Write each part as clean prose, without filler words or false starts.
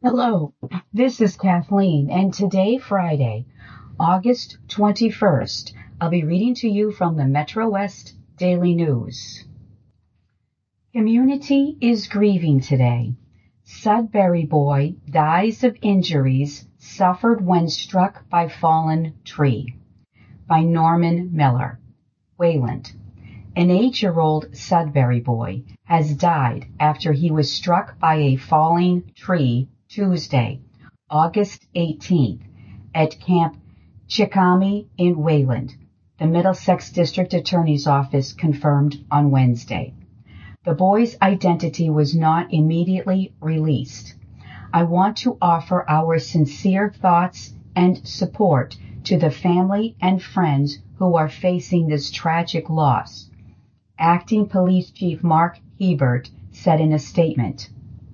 Hello, this is Kathleen, and today, Friday, August 21st, I'll be reading to you from the Metro West Daily News. Community is grieving today. Sudbury boy dies of injuries suffered when struck by fallen tree. By Norman Miller. Wayland. An 8-year-old Sudbury boy has died after he was struck by a falling tree Tuesday, August 18th, at Camp Chickamee in Wayland, the Middlesex District Attorney's Office confirmed on Wednesday. The boy's identity was not immediately released. I want to offer our sincere thoughts and support to the family and friends who are facing this tragic loss, Acting Police Chief Mark Hebert said in a statement.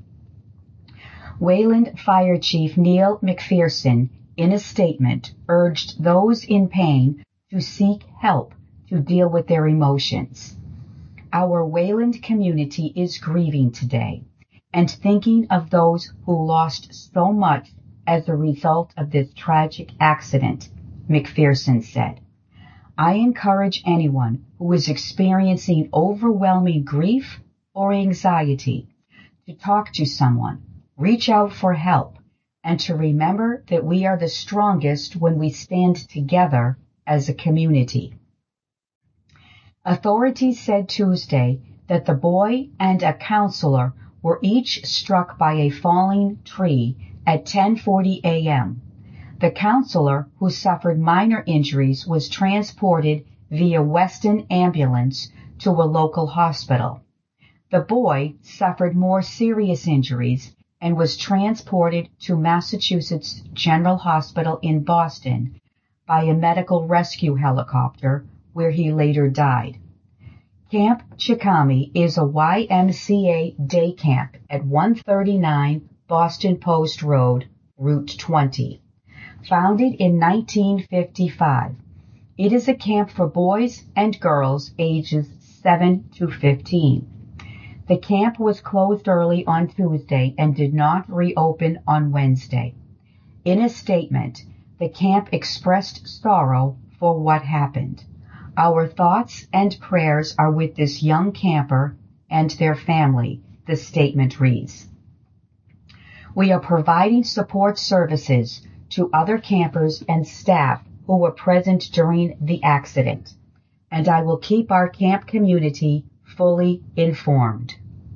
Wayland Fire Chief Neil McPherson, in a statement, urged those in pain to seek help to deal with their emotions. Our Wayland community is grieving today and thinking of those who lost so much as a result of this tragic accident, McPherson said. I encourage anyone who is experiencing overwhelming grief or anxiety to talk to someone, reach out for help, and to remember that we are the strongest when we stand together as a community. Authorities said Tuesday that the boy and a counselor were each struck by a falling tree at 10:40 a.m. The counselor, who suffered minor injuries, was transported via Weston ambulance to a local hospital. The boy suffered more serious injuries and was transported to Massachusetts General Hospital in Boston by a medical rescue helicopter, where he later died. Camp Chickamee is a YMCA day camp at 139 Boston Post Road, Route 20. Founded in 1955, it is a camp for boys and girls ages 7 to 15. The camp was closed early on Tuesday and did not reopen on Wednesday. In a statement, the camp expressed sorrow for what happened. Our thoughts and prayers are with this young camper and their family, the statement reads. We are providing support services to other campers and staff who were present during the accident, and I will keep our camp community fully informed.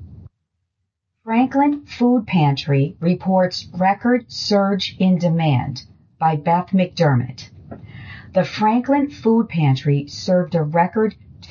Franklin Food Pantry reports record surge in demand by Beth McDermott. The Franklin Food Pantry served a record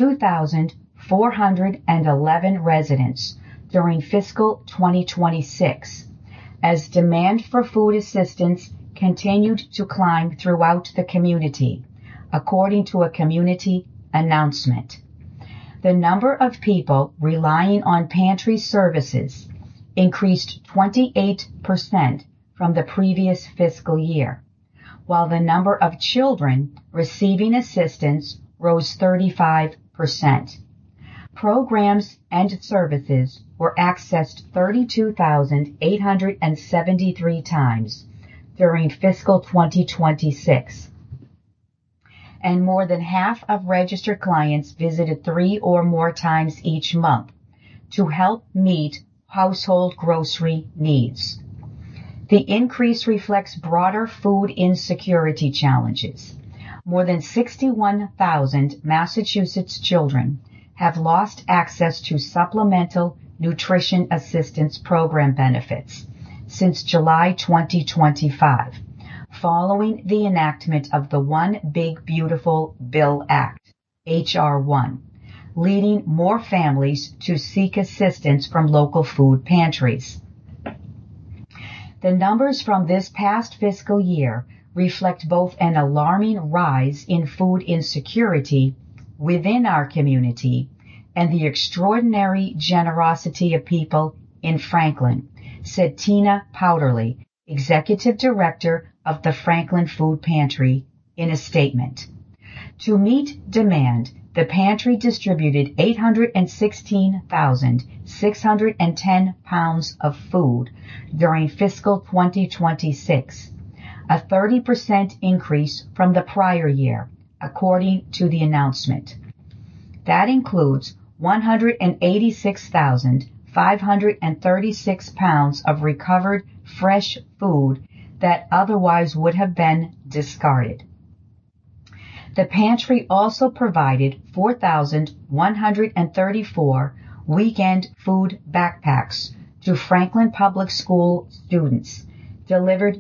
2,411 residents during fiscal 2026, as demand for food assistance continued to climb throughout the community, according to a community announcement. The number of people relying on pantry services increased 28% from the previous fiscal year, while the number of children receiving assistance rose 35%. Programs and services were accessed 32,873 times during fiscal 2026, and more than half of registered clients visited 3 or more times each month to help meet household grocery needs. The increase reflects broader food insecurity challenges. More than 61,000 Massachusetts children have lost access to supplemental nutrition assistance program benefits since July 2025, following the enactment of the One Big Beautiful Bill Act, H.R. 1, leading more families to seek assistance from local food pantries. The numbers from this past fiscal year reflect both an alarming rise in food insecurity within our community and the extraordinary generosity of people in Franklin, said Tina Powderly, Executive Director of the Franklin Food Pantry, in a statement. To meet demand, the pantry distributed 816,610 pounds of food during fiscal 2026, a 30% increase from the prior year, according to the announcement. That includes 186,536 pounds of recovered fresh food that otherwise would have been discarded. The pantry also provided 4,134 weekend food backpacks to Franklin Public School students, delivered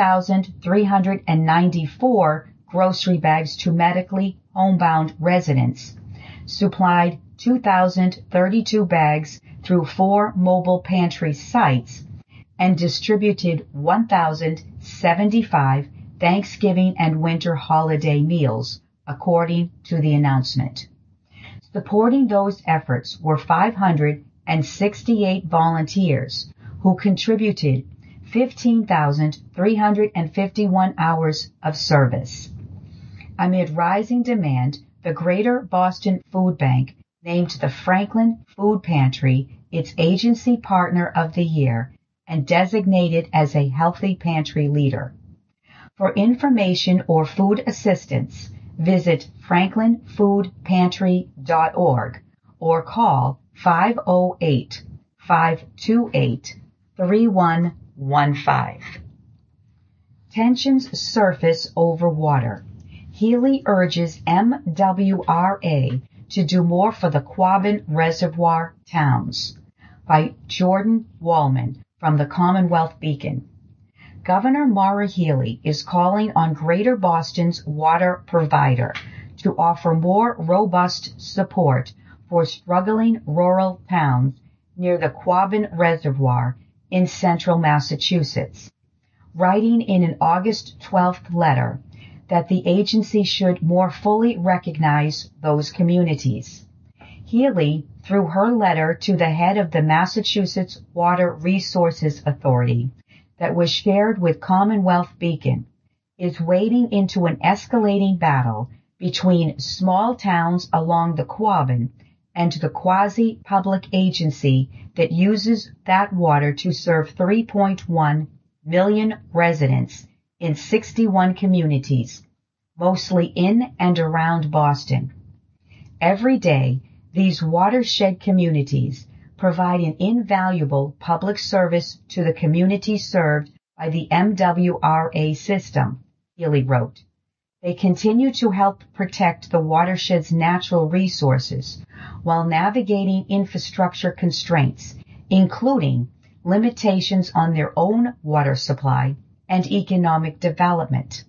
3,394 grocery bags to medically homebound residents, supplied 2,032 bags through 4 mobile pantry sites, and distributed 1,075 Thanksgiving and winter holiday meals, according to the announcement. Supporting those efforts were 568 volunteers who contributed 15,351 hours of service. Amid rising demand, the Greater Boston Food Bank named the Franklin Food Pantry its agency partner of the year and designated as a Healthy Pantry leader. For information or food assistance, visit franklinfoodpantry.org or call 508-528-3115. Tensions surface over water. Healy urges MWRA to do more for the Quabbin Reservoir towns. By Jordan Wallman from the Commonwealth Beacon. Governor Maura Healey is calling on Greater Boston's water provider to offer more robust support for struggling rural towns near the Quabbin Reservoir in central Massachusetts, writing in an August 12th letter that the agency should more fully recognize those communities. Healey, through her letter to the head of the Massachusetts Water Resources Authority that was shared with Commonwealth Beacon, is wading into an escalating battle between small towns along the Quabbin and the quasi-public agency that uses that water to serve 3.1 million residents in 61 communities, mostly in and around Boston. Every day, these watershed communities provide an invaluable public service to the community served by the MWRA system, Healey wrote. They continue to help protect the watershed's natural resources while navigating infrastructure constraints, including limitations on their own water supply and economic development.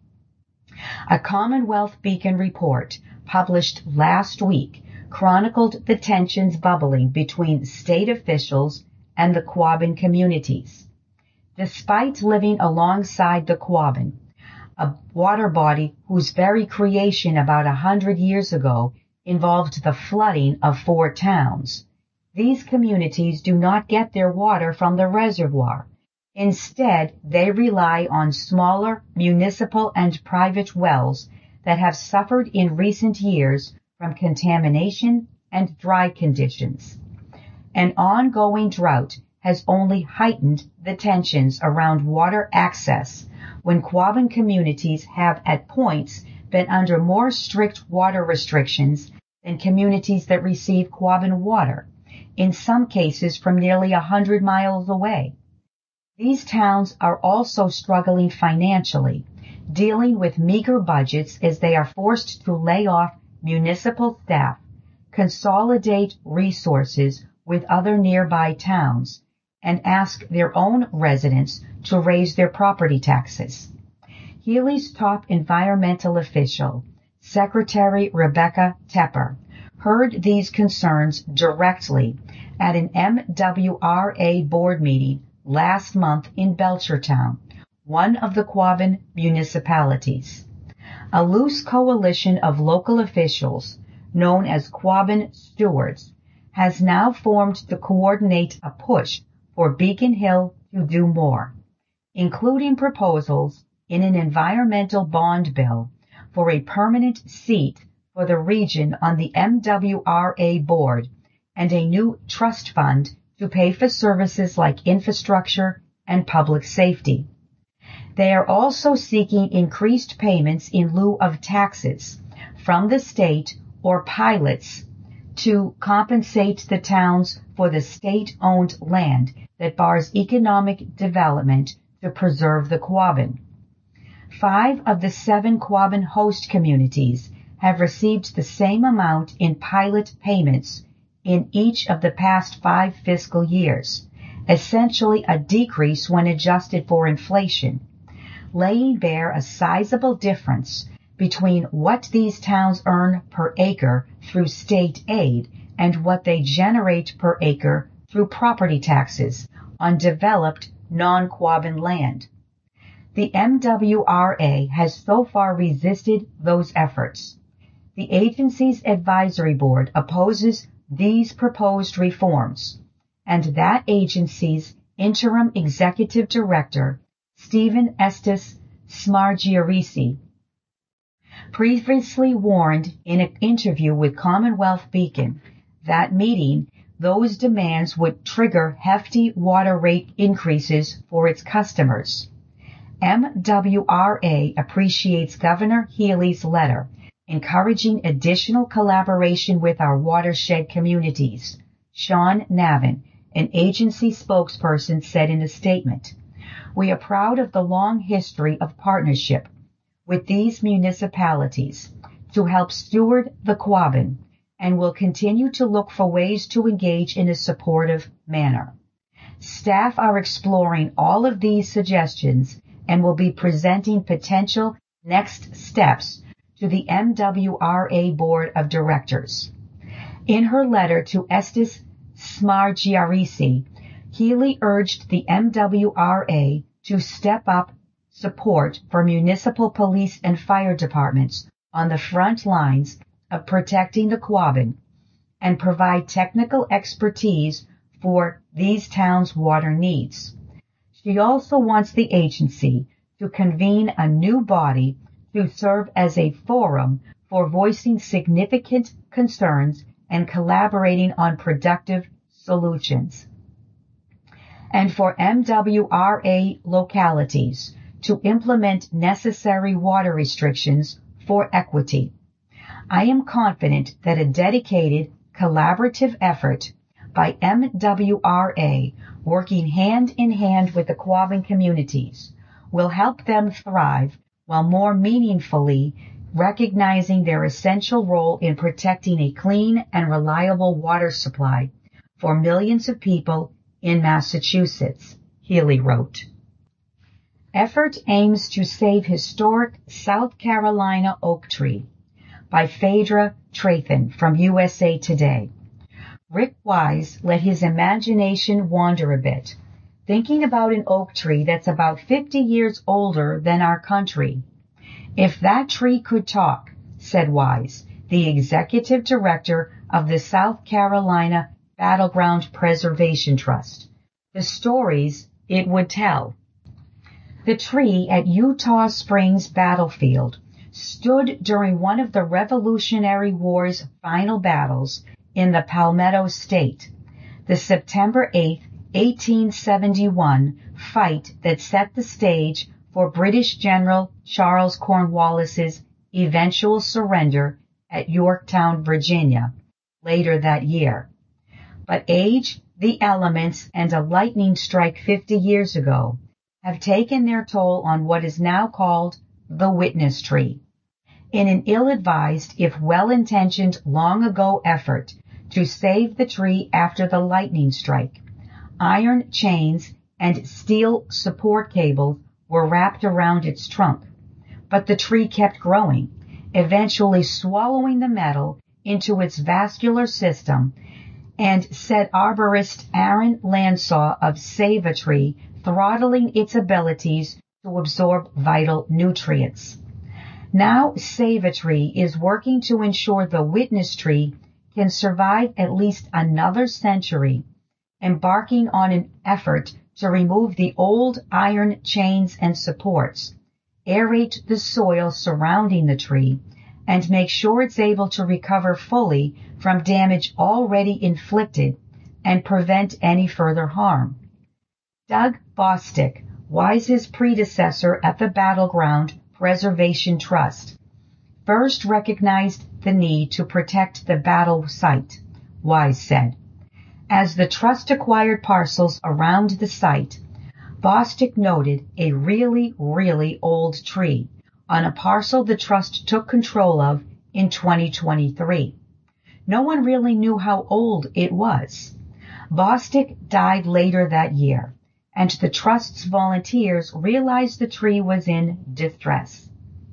A Commonwealth Beacon report published last week chronicled the tensions bubbling between state officials and the Quabbin communities. Despite living alongside the Quabbin, a water body whose very creation about 100 years ago involved the flooding of 4 towns, these communities do not get their water from the reservoir. Instead, they rely on smaller municipal and private wells that have suffered in recent years from contamination and dry conditions. An ongoing drought has only heightened the tensions around water access when Quabbin communities have at points been under more strict water restrictions than communities that receive Quabbin water, in some cases from nearly 100 miles away. These towns are also struggling financially, dealing with meager budgets as they are forced to lay off municipal staff, consolidate resources with other nearby towns, and ask their own residents to raise their property taxes. Healey's top environmental official, Secretary Rebecca Tepper, heard these concerns directly at an MWRA board meeting last month in Belchertown, one of the Quabbin municipalities. A loose coalition of local officials, known as Quabbin Stewards, has now formed to coordinate a push for Beacon Hill to do more, including proposals in an environmental bond bill for a permanent seat for the region on the MWRA board and a new trust fund to pay for services like infrastructure and public safety. They are also seeking increased payments in lieu of taxes from the state or pilots to compensate the towns for the state-owned land that bars economic development to preserve the Quabbin. 5 of the 7 Quabbin host communities have received the same amount in pilot payments in each of the past 5 fiscal years, essentially a decrease when adjusted for inflation, laying bare a sizable difference between what these towns earn per acre through state aid and what they generate per acre through property taxes on developed non-Quabbin land. The MWRA has so far resisted those efforts. The agency's advisory board opposes these proposed reforms, and that agency's interim executive director, Stephen Estes Smargiarisi, previously warned in an interview with Commonwealth Beacon that meeting those demands would trigger hefty water rate increases for its customers. MWRA appreciates Governor Healey's letter encouraging additional collaboration with our watershed communities, Sean Navin, an agency spokesperson, said in a statement. We are proud of the long history of partnership with these municipalities to help steward the Quabbin and will continue to look for ways to engage in a supportive manner. Staff are exploring all of these suggestions and will be presenting potential next steps to the MWRA Board of Directors. In her letter to Estes Smargiarisi, Healey urged the MWRA to step up support for municipal police and fire departments on the front lines of protecting the Quabbin and provide technical expertise for these towns' water needs. She also wants the agency to convene a new body to serve as a forum for voicing significant concerns and collaborating on productive solutions, and for MWRA localities to implement necessary water restrictions for equity. I am confident that a dedicated, collaborative effort by MWRA working hand in hand with the Quabbin communities will help them thrive while more meaningfully recognizing their essential role in protecting a clean and reliable water supply for millions of people in Massachusetts, Healey wrote. Effort aims to save historic South Carolina oak tree by Phaedra Trathan from USA Today. Rick Wise let his imagination wander a bit, thinking about an oak tree that's about 50 years older than our country. If that tree could talk, said Wise, the executive director of the South Carolina Battleground Preservation Trust, the stories it would tell. The tree at Eutaw Springs Battlefield stood during one of the Revolutionary War's final battles in the Palmetto State, the September 8, 1871 fight that set the stage for British General Charles Cornwallis's eventual surrender at Yorktown, Virginia, later that year. But age, the elements, and a lightning strike 50 years ago have taken their toll on what is now called the witness tree. In an ill-advised, if well-intentioned, long-ago effort to save the tree after the lightning strike, iron chains and steel support cables were wrapped around its trunk. But the tree kept growing, eventually swallowing the metal into its vascular system, and said arborist Aaron Landsaw of Save-A-Tree, throttling its abilities to absorb vital nutrients. Now Save-A-Tree is working to ensure the witness tree can survive at least another century, embarking on an effort to remove the old iron chains and supports, aerate the soil surrounding the tree, and make sure it's able to recover fully from damage already inflicted and prevent any further harm. Doug Bostick, Wise's predecessor at the Battleground Preservation Trust, first recognized the need to protect the battle site, Wise said. As the trust acquired parcels around the site, Bostick noted a really, really old tree on a parcel the trust took control of in 2023. No one really knew how old it was. Bostick died later that year, and the trust's volunteers realized the tree was in distress.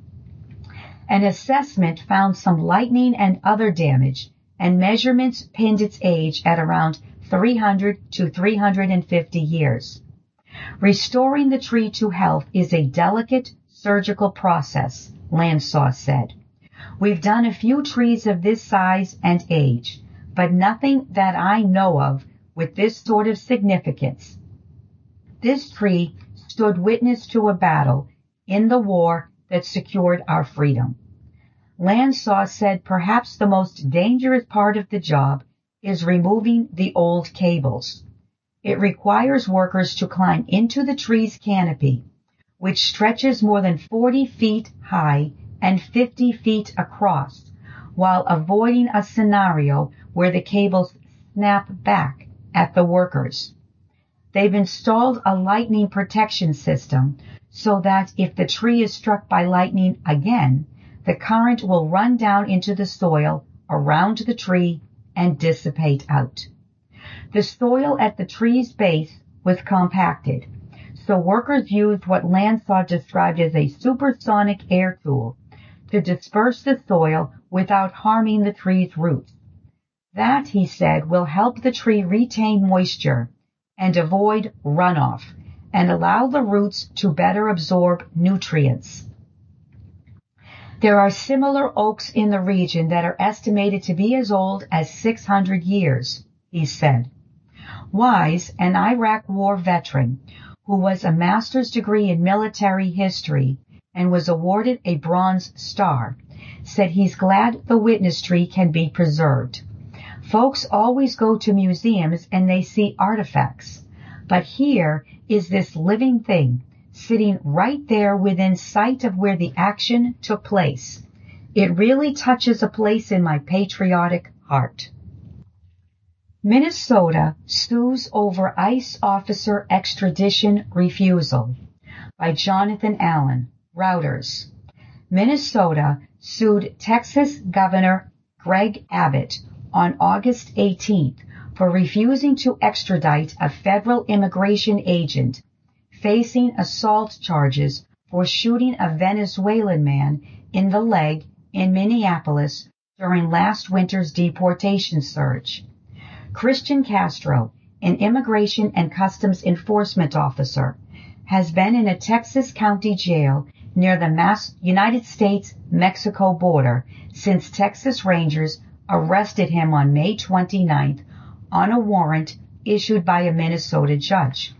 An assessment found some lightning and other damage, and measurements pinned its age at around 300 to 350 years. Restoring the tree to health is a delicate surgical process, Landsaw said. We've done a few trees of this size and age, but nothing that I know of with this sort of significance. This tree stood witness to a battle in the war that secured our freedom. Landsaw said perhaps the most dangerous part of the job is removing the old cables. It requires workers to climb into the tree's canopy, which stretches more than 40 feet high and 50 feet across, while avoiding a scenario where the cables snap back at the workers. They've installed a lightning protection system so that if the tree is struck by lightning again, the current will run down into the soil around the tree and dissipate out. The soil at the tree's base was compacted, so workers used what Landsaw described as a supersonic air tool to disperse the soil without harming the tree's roots. That, he said, will help the tree retain moisture and avoid runoff and allow the roots to better absorb nutrients. There are similar oaks in the region that are estimated to be as old as 600 years, he said. Wise, an Iraq War veteran who was a master's degree in military history and was awarded a Bronze Star, said he's glad the witness tree can be preserved. Folks always go to museums and they see artifacts, but here is this living thing sitting right there within sight of where the action took place. It really touches a place in my patriotic heart. Minnesota sues over ICE officer extradition refusal, by Jonathan Allen, Reuters. Minnesota sued Texas Governor Greg Abbott on August 18th for refusing to extradite a federal immigration agent facing assault charges for shooting a Venezuelan man in the leg in Minneapolis during last winter's deportation surge. Christian Castro, an immigration and customs enforcement officer, has been in a Texas county jail near the United States-Mexico border since Texas Rangers arrested him on May 29th on a warrant issued by a Minnesota judge.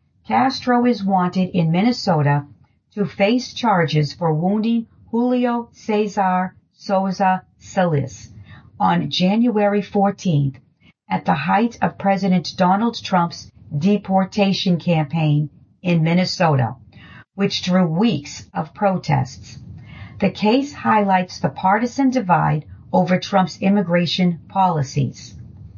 Castro is wanted in Minnesota to face charges for wounding Julio Cesar Souza Solis on January 14th at the height of President Donald Trump's deportation campaign in Minnesota, which drew weeks of protests. The case highlights the partisan divide over Trump's immigration policies.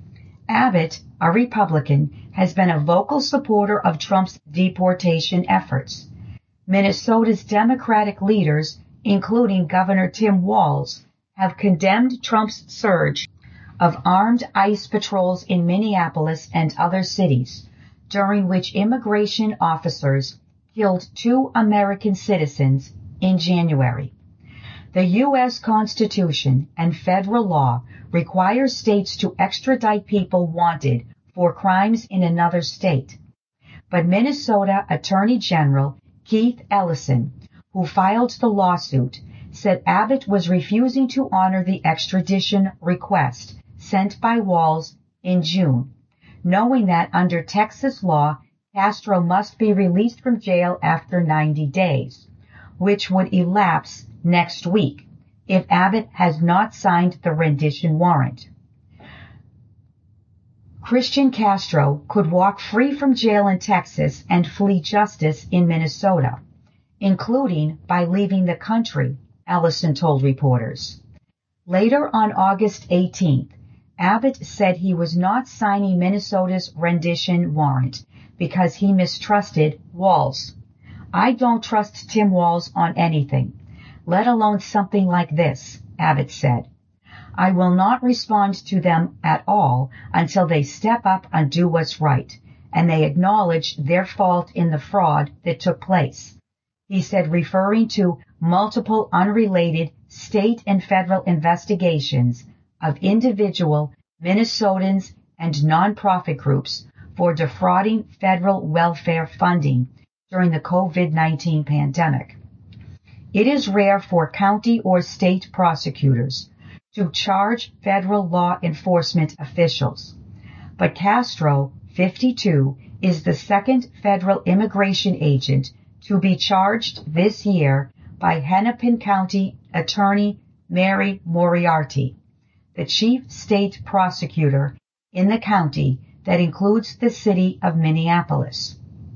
Abbott, a Republican, has been a vocal supporter of Trump's deportation efforts. Minnesota's Democratic leaders, including Governor Tim Walz, have condemned Trump's surge of armed ICE patrols in Minneapolis and other cities, during which immigration officers killed 2 American citizens in January. The U.S. Constitution and federal law require states to extradite people wanted for crimes in another state. But Minnesota Attorney General Keith Ellison, who filed the lawsuit, said Abbott was refusing to honor the extradition request sent by Walz in June, knowing that under Texas law, Castro must be released from jail after 90 days, which would elapse next week if Abbott has not signed the rendition warrant. Christian Castro could walk free from jail in Texas and flee justice in Minnesota, including by leaving the country, Ellison told reporters. Later on August 18th, Abbott said he was not signing Minnesota's rendition warrant because he mistrusted Walz. I don't trust Tim Walz on anything, let alone something like this, Abbott said. I will not respond to them at all until they step up and do what's right, and they acknowledge their fault in the fraud that took place, he said, referring to multiple unrelated state and federal investigations of individual Minnesotans and nonprofit groups for defrauding federal welfare funding during the COVID-19 pandemic. It is rare for county or state prosecutors to charge federal law enforcement officials, but Castro, 52, is the second federal immigration agent to be charged this year by Hennepin County Attorney Mary Moriarty, the chief state prosecutor in the county that includes the city of Minneapolis.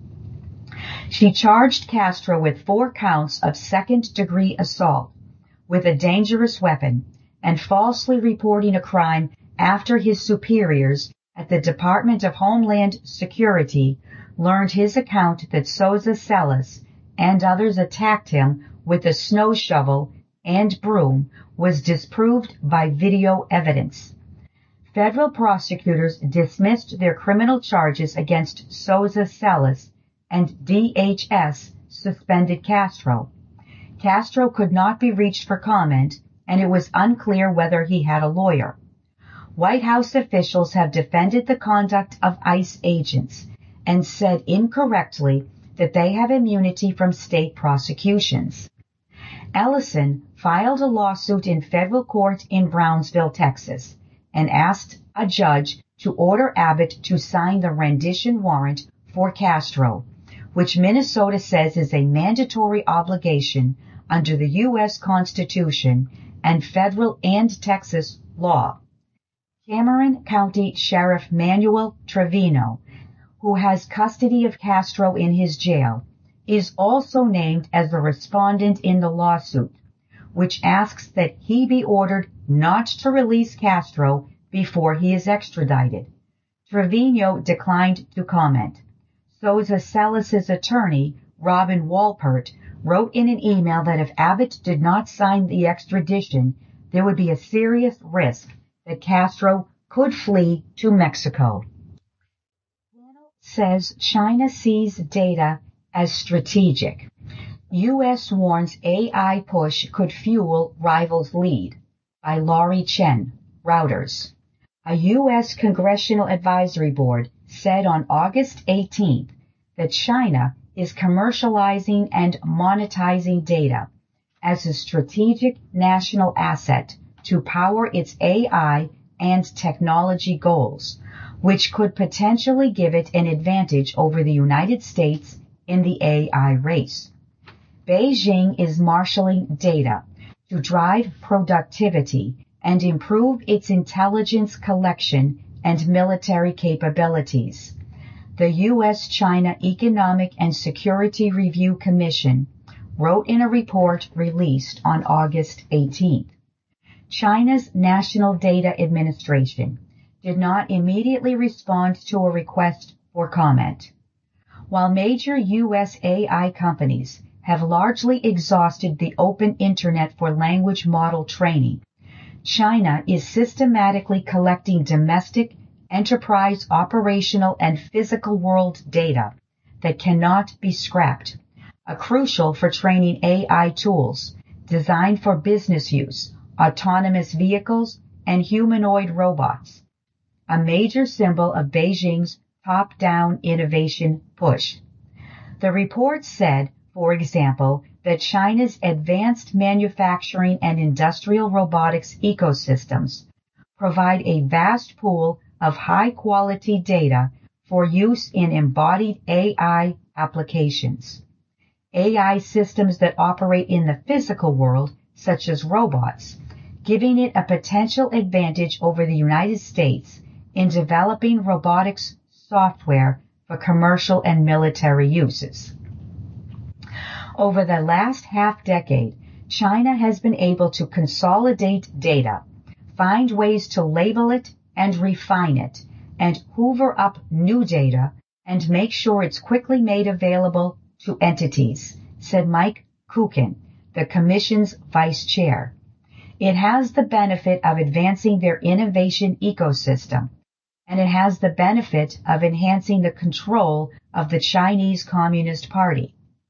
She charged Castro with 4 counts of second-degree assault with a dangerous weapon and falsely reporting a crime after his superiors at the Department of Homeland Security learned his account that Souza Celis and others attacked him with a snow shovel and broom was disproved by video evidence. Federal prosecutors dismissed their criminal charges against Souza Celis, and DHS suspended Castro. Castro could not be reached for comment, and it was unclear whether he had a lawyer. White House officials have defended the conduct of ICE agents and said incorrectly that they have immunity from state prosecutions. Ellison filed a lawsuit in federal court in Brownsville, Texas, and asked a judge to order Abbott to sign the rendition warrant for Castro, which Minnesota says is a mandatory obligation under the U.S. Constitution and federal and Texas law. Cameron County Sheriff Manuel Trevino, who has custody of Castro in his jail, is also named as the respondent in the lawsuit, which asks that he be ordered not to release Castro before he is extradited. Trevino declined to comment. Souza Celis' attorney, Robin Walpert, wrote in an email that if Abbott did not sign the extradition, there would be a serious risk that Castro could flee to Mexico. Panel says China sees data as strategic. U.S. warns AI push could fuel rivals' lead, by Laurie Chen, Reuters. A U.S. Congressional Advisory Board said on August 18th that China is commercializing and monetizing data as a strategic national asset to power its AI and technology goals, which could potentially give it an advantage over the United States in the AI race. Beijing is marshaling data to drive productivity and improve its intelligence collection and military capabilities. The U.S.-China Economic and Security Review Commission wrote in a report released on August 18th. China's National Data Administration did not immediately respond to a request for comment. While major U.S. AI companies have largely exhausted the open internet for language model training, China is systematically collecting domestic, enterprise, operational, and physical world data that cannot be scrapped, crucial for training AI tools designed for business use, autonomous vehicles, and humanoid robots, a major symbol of Beijing's top-down innovation push. The report said, for example, that China's advanced manufacturing and industrial robotics ecosystems provide a vast pool of high-quality data for use in embodied AI applications. AI systems that operate in the physical world such as robots, giving it a potential advantage over the United States in developing robotics software for commercial and military uses. Over the last half-decade, China has been able to consolidate data, find ways to label it and refine it, and hoover up new data and make sure it's quickly made available to entities, said Mike Kukin, the Commission's vice chair. It has the benefit of advancing their innovation ecosystem, and it has the benefit of enhancing the control of the Chinese Communist Party.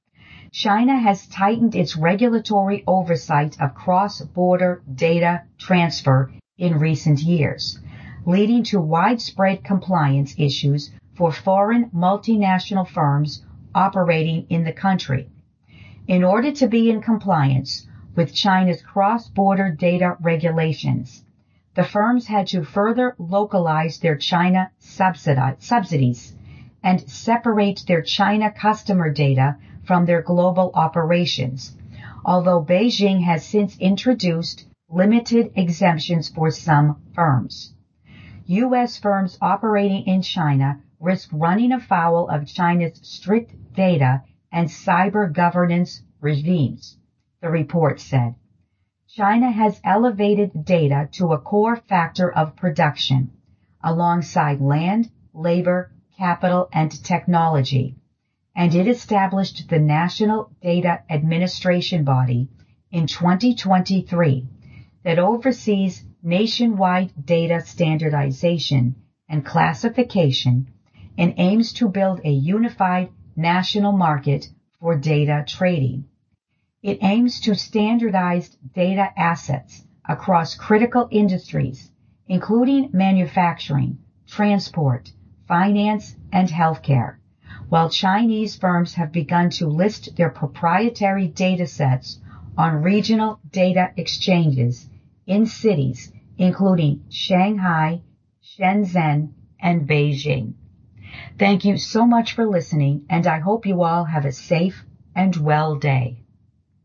China has tightened its regulatory oversight of cross-border data transfer in recent years, leading to widespread compliance issues for foreign multinational firms operating in the country. In order to be in compliance with China's cross-border data regulations, the firms had to further localize their China subsidies and separate their China customer data from their global operations, although Beijing has since introduced limited exemptions for some firms. U.S. firms operating in China risk running afoul of China's strict data and cyber governance regimes, the report said. China has elevated data to a core factor of production, alongside land, labor, capital, and technology, and it established the National Data Administration Body in 2023 that oversees nationwide data standardization and classification and aims to build a unified national market for data trading. It aims to standardize data assets across critical industries, including manufacturing, transport, finance, and healthcare, while Chinese firms have begun to list their proprietary data sets on regional data exchanges in cities including Shanghai, Shenzhen, and Beijing. Thank you so much for listening, and I hope you all have a safe and well day.